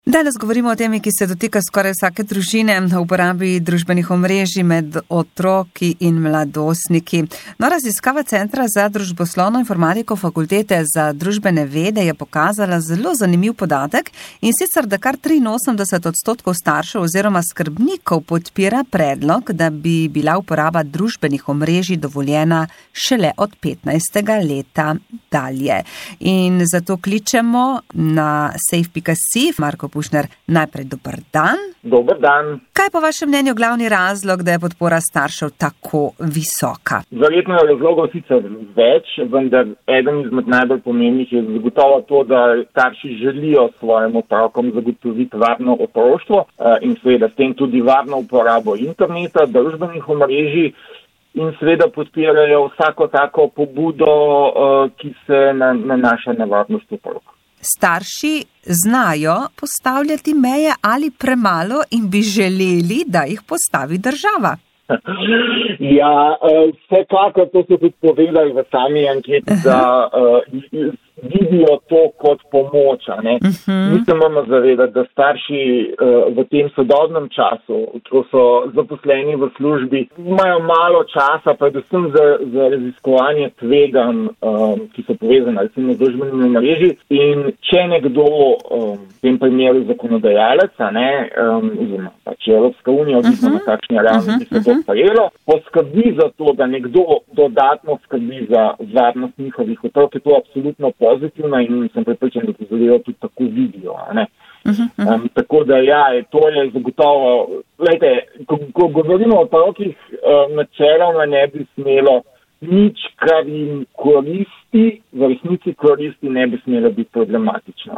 Danes govorimo o temi, ki se dotika skoraj vsake družine, o uporabi družbenih omrežij med otroki in mladostniki. No, raziskava Centra za družboslovno informatiko Fakultete za družbene vede je pokazala zelo zanimiv podatek, in sicer, da kar 83% staršev oziroma skrbnikov podpira predlog, da bi bila uporaba družbenih omrežij dovoljena šele od 15. leta dalje. In zato kličemo na safe.si. Marko Pušner, najprej dober dan. Dober dan. Kaj je po vašem mnenju glavni razlog, da je podpora staršev tako visoka? Verjetno je razlogov sicer več, vendar eden izmed najbolj pomembnih je zagotovo to, da starši želijo svojim otrokom zagotoviti varno otroštvo in seveda s tem tudi varno uporabo interneta, družbenih omrežij in seveda podpirajo vsako tako pobudo, ki se nanaša na varnost otrok. Starši znajo postavljati meje ali premalo in bi želeli, da jih postavi država? Ja, vsekakor to so tudi povedali v sami anketi, da vidijo to kot pomoč. Mi se moramo zavedati, da starši v tem sodobnem času, ko so zaposleni v službi, imajo malo časa, predvsem za raziskovanje tveganj, ki so povezane recimo z družbenimi omrežji. In če nekdo, v tem primeru zakonodajalec, oziroma pač Evropska unija, odvisno na kakšni ravni bi se to sprejelo, poskrbi za to, da nekdo dodatno skrbi za varnost njihovih otrok, je to absolutno pozitivno in sem prepričan, da to zadevo tudi tako vidijo. Tako da ja, to je zagotovo, glejte, ko govorimo o otrokih, načeloma ne bi smelo nič, kar jim koristi, v resnici koristi, ne bi smelo biti problematično.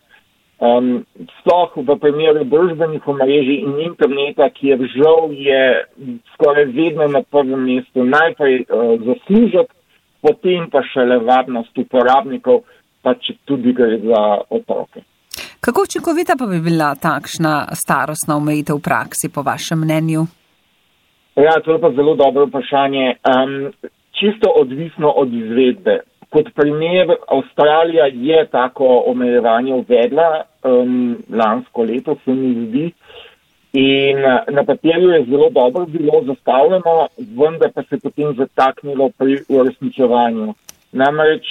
Sploh v primeru družbenih omrežij in interneta, kjer žal je skoraj vedno na prvem mestu najprej zaslužek, potem pa šele varnost uporabnikov, pa če tudi gre za otroke. Kako učinkovita pa bi bila takšna starostna omejitev v praksi, po vašem mnenju? Ja, to je pa zelo dobro vprašanje. Čisto odvisno od izvedbe. Kot primer, Avstralija je tako omejevanje uvedla lansko leto, se mi zdi, in na papirju je zelo dobro bilo zastavljeno, vendar pa se potem zataknilo pri uresničevanju. Namreč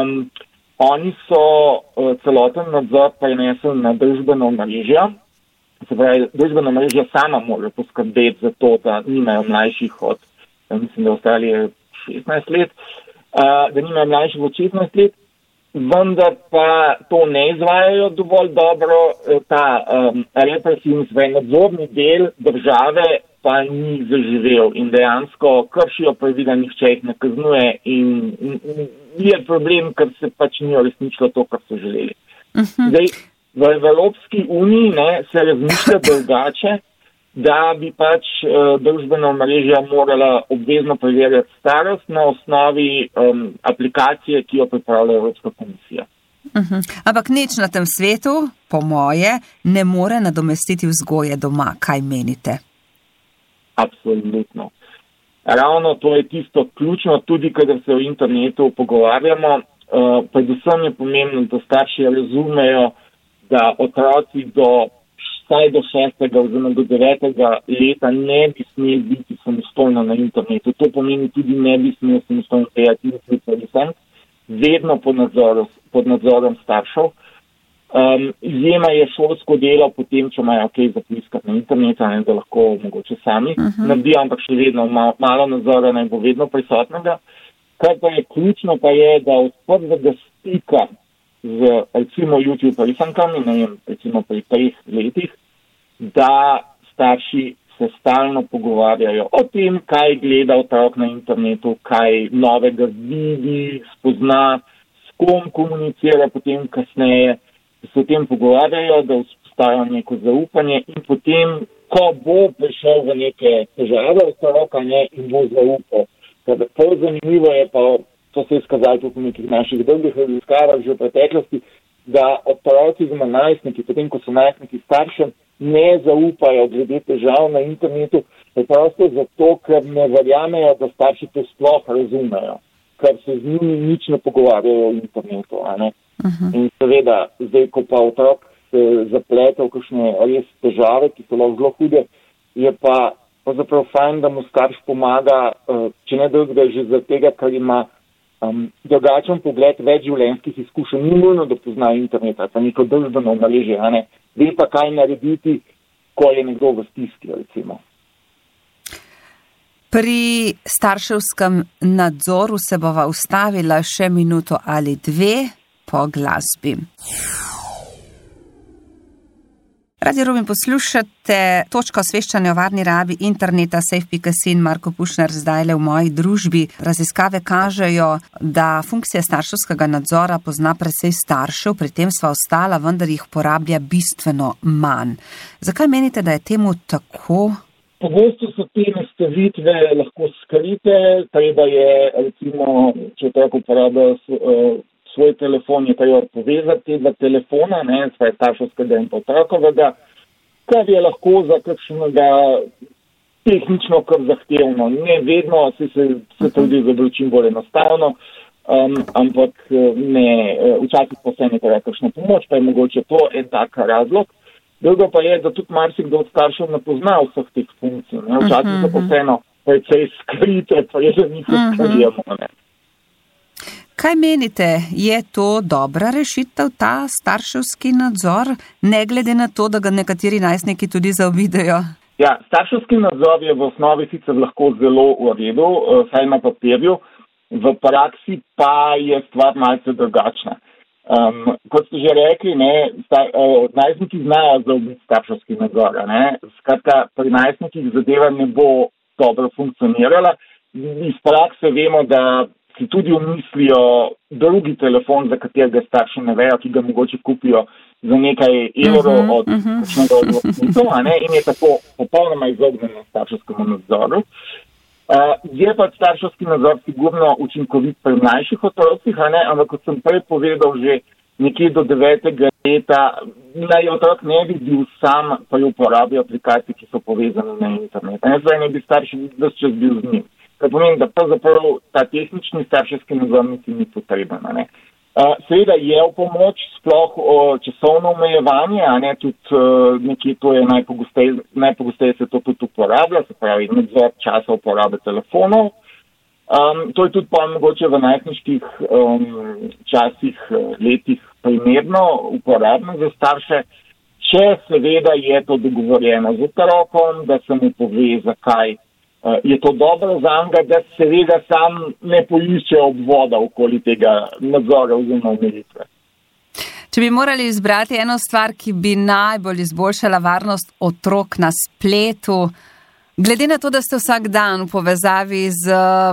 oni so celoten nadzor prenesli na družbeno omrežje. Se pravi, družbeno omrežje sama mora poskrbeti za to, da nimajo mlajših od, mislim, da Avstralije 16 let, da nimajo mlajših od 16 let, vendar pa to ne izvajajo dovolj dobro, ta represivni nadzorni del države pa ni zaživel in dejansko kršijo pravila, nihče jih ne kaznuje in je problem, ker se pač ni uresničilo to, kar so želeli. Zdaj, v Evropski uniji se razmišlja drugače, da bi pač družbena omrežja morala obvezno preverjati starost na osnovi aplikacije, ki jo pripravlja Evropska komisija. Ampak nič na tem svetu, po moje, ne more nadomestiti vzgoje doma. Kaj menite? Absolutno. Ravno to je tisto ključno, tudi kadar se o internetu pogovarjamo. Predvsem je pomembno, da starši razumejo, da otroci vsaj do 6. oziroma do 9. leta ne bi smeli biti samostojno na internetu. To pomeni tudi ne bi smeli samostojno prijati vedno pod nadzorom staršev. Izjema je šolsko delo, potem, če imajo kaj zapiskati na internetu, da lahko mogoče sami naredijo, ampak še vedno malo nadzora naj bo vedno prisotnega. Kar pa je ključno, pa je, da od prvega stika z recimo YouTube risankami, recimo pri 3 letih, da starši se stalno pogovarjajo o tem, kaj gleda otrok na internetu, kaj novega vidi, spozna, s kom komunicira potem kasneje, da se o tem pogovarjajo, da vzpostavijo neko zaupanje in potem, ko bo prišel v neke težave otroka in bo zaupal. Prav zanimivo je pa, to se je izkazalo tudi v nekih naših drugih raziskavah že v preteklosti, da otroci oziroma najstniki, potem ko so najstniki staršem, ne zaupajo glede težav na internetu, preprosto zato, ker ne verjamejo, da starši to sploh razumejo, ker se z njimi nič ne pogovarjajo o internetu. In seveda, zdaj, ko pa otrok se zaplete v kakšne res težave, ki so lahko zelo hude, je pa pravzaprav fajn, da mu starš pomaga, če ne drugega že zaradi tega, ker ima drugačen pogled, več življenjskih izkušenj, ni nujno, da pozna interneta, pa neko družbeno omrežje, ve pa kaj narediti, ko je nekdo v stiski, recimo. Pri starševskem nadzoru se bova ustavila še minuto ali dve po glasbi. Radio Rubin, poslušate točko osveščanja o varni rabi interneta safe.si in Marko Pušner zdajle v moji družbi. Raziskave kažejo, da funkcija starševskega nadzora pozna precej staršev, pri tem sva ostala, vendar jih uporablja bistveno manj. Zakaj menite, da je temu tako? Pogosto so te nastavitve lahko skrite, treba je, recimo, če tako uporablja svoj telefon, je treba povezati te dva telefona, svoje starševskega in otrokovega, kar je lahko za kakšnega tehnično kar zahtevno. Ne vedno se trudi za čim bolj enostavno, ampak ne, včasih pa se ne treba kakšna pomoč, pa je mogoče to en tak razlog. Drugo pa je, da tudi marsikdo od staršev ne pozna vseh teh funkcij. Včasih so posebno precej skrite, pa je za njih skrijemo. Kaj menite, je to dobra rešitev, ta starševski nadzor, ne glede na to, da ga nekateri najstniki tudi zaobidejo? Ja, starševski nadzor je v osnovi sicer lahko zelo v redu, saj na papirju, v praksi pa je stvar malce drugačna. Kot ste že rekli, najstniki znajo zaobiti starševski nadzor. Skratka, pri najstnikih zadeva ne bo dobro funkcionirala. Iz prakse vemo, da si tudi umislijo drugi telefon, za katerega starši ne vejo, ki ga mogoče kupijo za nekaj evrov od kakšnega odločitev, in je tako popolnoma izognjeno starševskemu nadzoru. Je pa starševski nadzor sigurno učinkovit pri mlajših otrocih, ampak kot sem prej povedal, že nekje do 9. leta, naj otrok ne bi bil sam, pa jo uporabljajo aplikacije, ki so povezane na internet. Zdaj ne bi starši ves čas bil z njim. Kar pomeni, da pravzaprav ta tehnični starševski nadzor niti ni potreben. Seveda je v pomoč sploh časovno omejevanje, tudi nekje to je najpogosteje se to tudi uporablja, se pravi nadzor časa uporabe telefonov. To je tudi pa mogoče v najstniških časih, letih primerno uporabno za starše, če seveda je to dogovorjeno z otrokom, da se mu pove, zakaj je to dobro za njega, da seveda sam ne poišče obvoda okoli tega nadzora oziroma omejitve. Če bi morali izbrati eno stvar, ki bi najbolj izboljšala varnost otrok na spletu, glede na to, da ste vsak dan v povezavi z,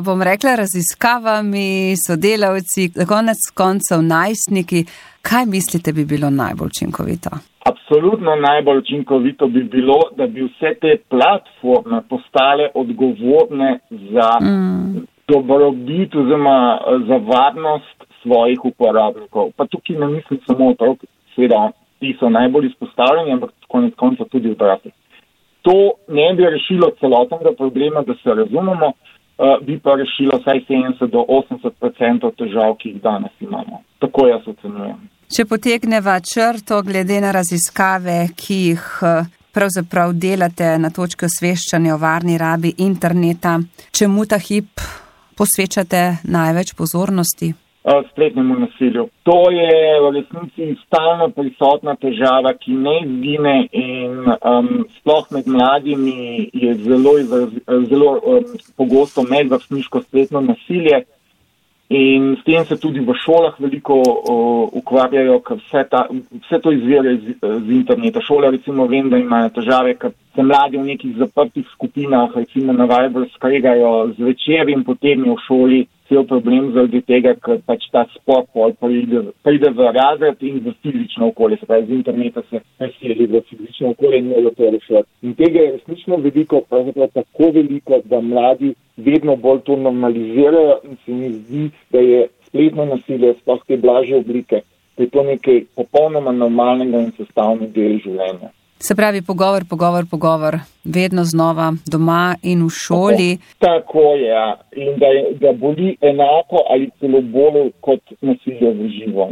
raziskavami, sodelavci, konec koncev najstniki, kaj mislite bi bilo najbolj učinkovito? Absolutno najbolj učinkovito bi bilo, da bi vse te platforme postale odgovorne za dobrobit oziroma za varnost svojih uporabnikov. Pa tukaj ne mislim samo otrok, seveda ti so najbolj izpostavljeni, ampak konec konca tudi odrasli. To ne bi rešilo celotnega problema, da se razumemo, bi pa rešilo vsaj 70 do 80% težav, ki jih danes imamo. Tako jaz ocenjujem. Če potegneva črto glede na raziskave, ki jih pravzaprav delate na točki osveščanja o varni rabi interneta, čemu ta hip posvečate največ pozornosti? Spletnemu nasilju. To je v resnici stalno prisotna težava, ki ne izgine in sploh med mladimi je zelo pogosto medvrstniško spletno nasilje. In s tem se tudi v šolah veliko ukvarjajo, ker vse to izvira z interneta. Šole recimo vem, da imajo težave, ker se mladi v nekih zaprtih skupinah, recimo na Viber, skregajo zvečer in potem je v šoli cel problem zaradi tega, ker pač ta sport pride v razred in v fizično okolje. Se pravi, z interneta se preseli v fizično okolje in morajo to rešiti. In tega je resnično veliko, pravzaprav tako veliko, da mladi vedno bolj to normalizirajo in se mi zdi, da je spletno nasilje, sploh te blažje oblike, da je to nekaj popolnoma normalnega in sestavni del življenja. Se pravi, pogovor, vedno znova, doma in v šoli. Tako je, ja. In da boli enako ali celo bolj kot nasilje v živo.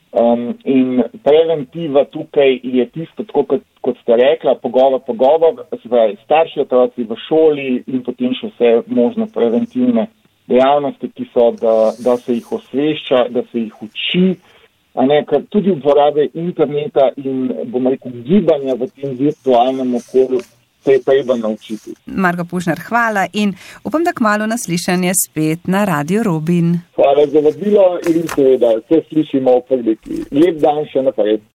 In preventiva tukaj je tisto, tako kot ste rekla, pogovor, starši, otroci v šoli in potem še vse možne preventivne dejavnosti, ki so, da se jih osvešča, da se jih uči, ker tudi uporabe interneta in, bomo rekel, gibanja v tem virtualnem okolju se je treba naučiti. Marko Pušnar, hvala in upam, da kmalu na slišanje spet na Radio Robin. Hvala za vabilo in seveda se slišimo v publiki. Lep dan še naprej.